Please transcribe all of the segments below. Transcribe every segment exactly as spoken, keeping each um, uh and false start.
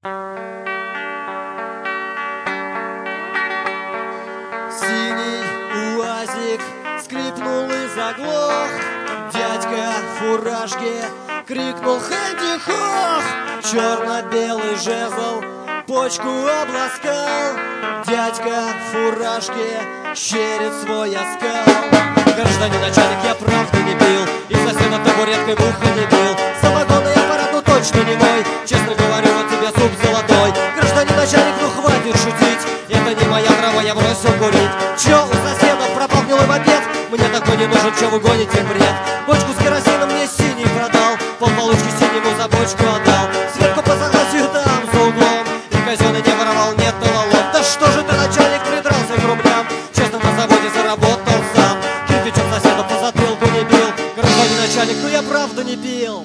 Синий УАЗик скрипнул и заглох. Дядька в фуражке крикнул «Хэдди-хох!». Черно-белый жезл почку обласкал. Дядька в фуражке щерит свой оскал. Гражданин начальник, я правда не пил, и соседа табуреткой в ухо не бил. Самогонный аппарат, ну точно не мой, честно говорю, вот тебе зуб золотой. Гражданин начальник, ну хватит шутить, это не моя трава, я бросил курить. Чё у соседа пропал гнилой мопед? Мне такой не нужен, чё вы гоните бред? Бочку с керосином мне синий продал, полполочки синему за бочку отдал. Сверху по согласию там за углом, и казённый не воровал, нет налогов. Да что же ты, начальник, придрался к рублям? Честно на заводе заработал сам, кирпичом соседа по затылку не бил. Гражданин начальник, ну я правда не пил.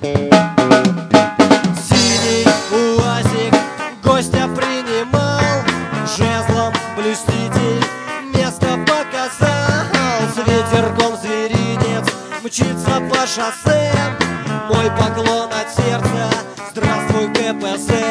Синий УАЗик гостя принимал, жезлом блюститель место показал. С ветерком зверинец мчится по шоссе, мой поклон от сердца, здравствуй, КПСС.